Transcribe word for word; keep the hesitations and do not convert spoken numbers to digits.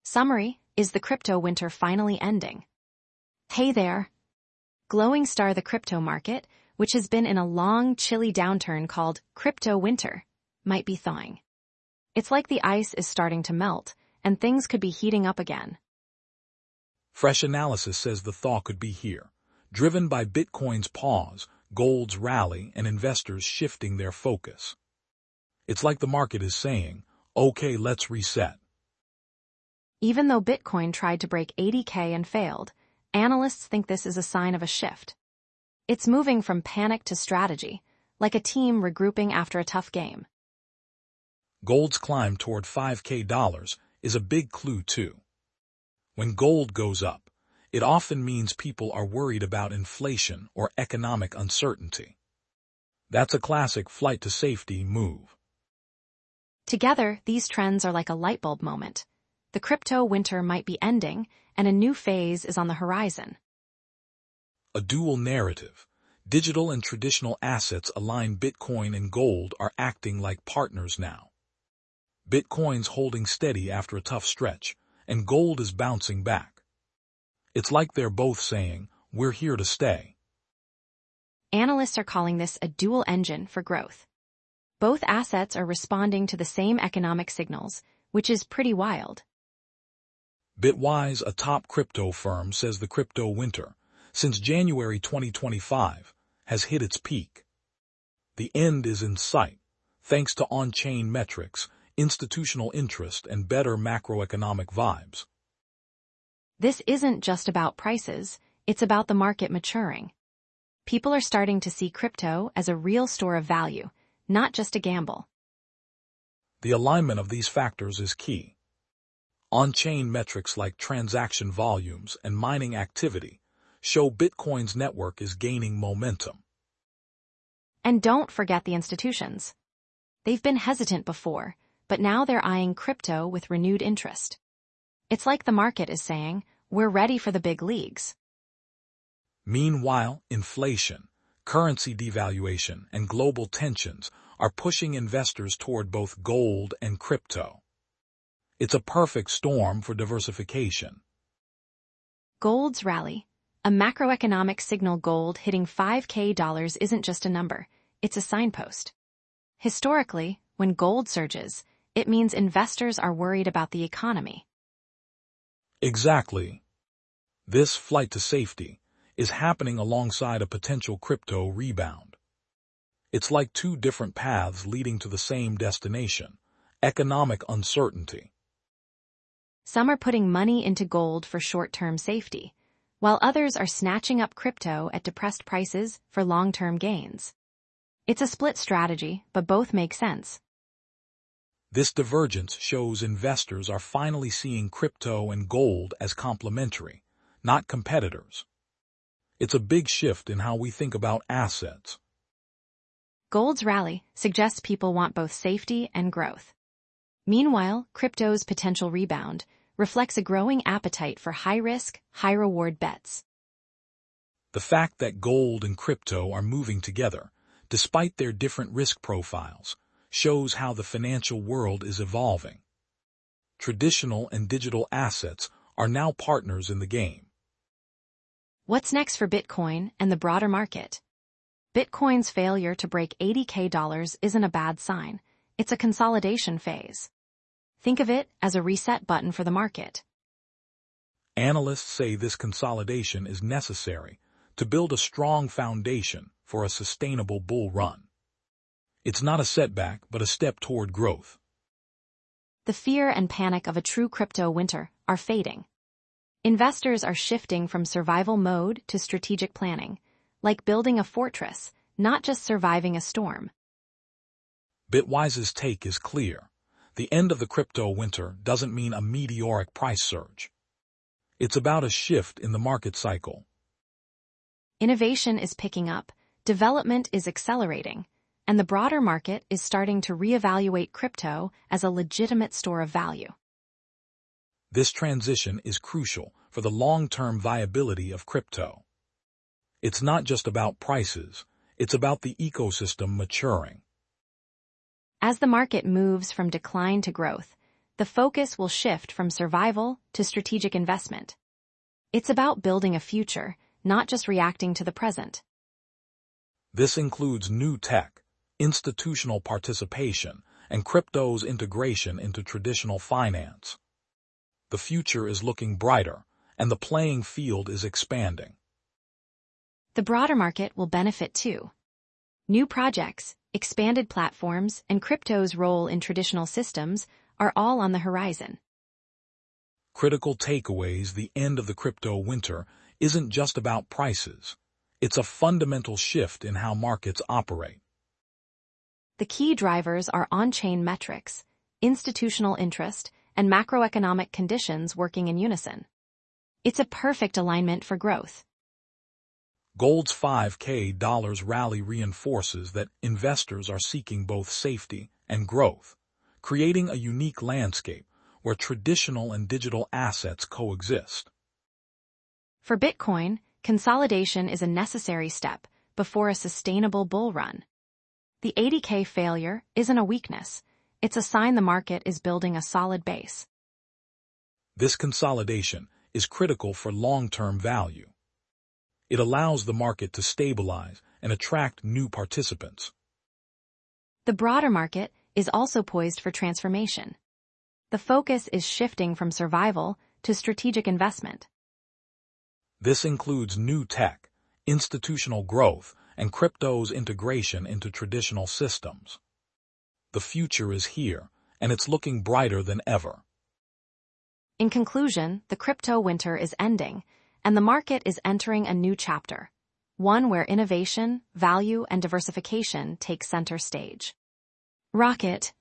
Summary: is the crypto winter finally ending? Hey there! Glowing Star, the crypto market, which has been in a long, chilly downturn called crypto winter, might be thawing. It's like the ice is starting to melt, and things could be heating up again. Fresh Analysis says the thaw could be here, driven by Bitcoin's pause, gold's rally, and investors shifting their focus. It's like the market is saying, okay, let's reset. Even though Bitcoin tried to break eighty K and failed, analysts think this is a sign of a shift. It's moving from panic to strategy, like a team regrouping after a tough game. Gold's climb toward five K dollars is a big clue too. When gold goes up, it often means people are worried about inflation or economic uncertainty. That's a classic flight to safety move. Together, these trends are like a light bulb moment. The crypto winter might be ending, and a new phase is on the horizon. A dual narrative. Digital and traditional assets aligned. Bitcoin and gold are acting like partners now. Bitcoin's holding steady after a tough stretch, and gold is bouncing back. It's like they're both saying, we're here to stay. Analysts are calling this a dual engine for growth. Both assets are responding to the same economic signals, which is pretty wild. Bitwise, a top crypto firm, says the crypto winter, since January twenty twenty-five, has hit its peak. The end is in sight, thanks to on-chain metrics, institutional interest, and better macroeconomic vibes. This isn't just about prices, it's about the market maturing. People are starting to see crypto as a real store of value, not just a gamble. The alignment of these factors is key. On-chain metrics like transaction volumes and mining activity show Bitcoin's network is gaining momentum. And don't forget the institutions. They've been hesitant before, but now they're eyeing crypto with renewed interest. It's like the market is saying, we're ready for the big leagues. Meanwhile, inflation, currency devaluation, and global tensions are pushing investors toward both gold and crypto. It's a perfect storm for diversification. Gold's rally. A macroeconomic signal. Gold hitting five K dollars isn't just a number, it's a signpost. Historically, when gold surges, it means investors are worried about the economy. Exactly. This flight to safety is happening alongside a potential crypto rebound. It's like two different paths leading to the same destination, economic uncertainty. Some are putting money into gold for short-term safety, while others are snatching up crypto at depressed prices for long-term gains. It's a split strategy, but both make sense. This divergence shows investors are finally seeing crypto and gold as complementary, not competitors. It's a big shift in how we think about assets. Gold's rally suggests people want both safety and growth. Meanwhile, crypto's potential rebound reflects a growing appetite for high-risk, high-reward bets. The fact that gold and crypto are moving together, despite their different risk profiles, shows how the financial world is evolving. Traditional and digital assets are now partners in the game. What's next for Bitcoin and the broader market? Bitcoin's failure to break eighty K dollars isn't a bad sign. It's a consolidation phase. Think of it as a reset button for the market. Analysts say this consolidation is necessary to build a strong foundation for a sustainable bull run. It's not a setback, but a step toward growth. The fear and panic of a true crypto winter are fading. Investors are shifting from survival mode to strategic planning, like building a fortress, not just surviving a storm. Bitwise's take is clear. The end of the crypto winter doesn't mean a meteoric price surge. It's about a shift in the market cycle. Innovation is picking up, development is accelerating, and the broader market is starting to reevaluate crypto as a legitimate store of value. This transition is crucial for the long-term viability of crypto. It's not just about prices, it's about the ecosystem maturing. As the market moves from decline to growth, the focus will shift from survival to strategic investment. It's about building a future, not just reacting to the present. This includes new tech, institutional participation, and crypto's integration into traditional finance. The future is looking brighter, and the playing field is expanding. The broader market will benefit too. New projects, expanded platforms, and crypto's role in traditional systems are all on the horizon. Critical takeaways: the end of the crypto winter isn't just about prices. It's a fundamental shift in how markets operate. The key drivers are on-chain metrics, institutional interest, and macroeconomic conditions working in unison. It's a perfect alignment for growth. Gold's five K dollars rally reinforces that investors are seeking both safety and growth, creating a unique landscape where traditional and digital assets coexist. For Bitcoin, consolidation is a necessary step before a sustainable bull run. The eighty K failure isn't a weakness. It's a sign the market is building a solid base. This consolidation is critical for long-term value. It allows the market to stabilize and attract new participants. The broader market is also poised for transformation. The focus is shifting from survival to strategic investment. This includes new tech, institutional growth, and crypto's integration into traditional systems. The future is here, and it's looking brighter than ever. In conclusion, the crypto winter is ending, and the market is entering a new chapter, one where innovation, value, and diversification take center stage. Rocket,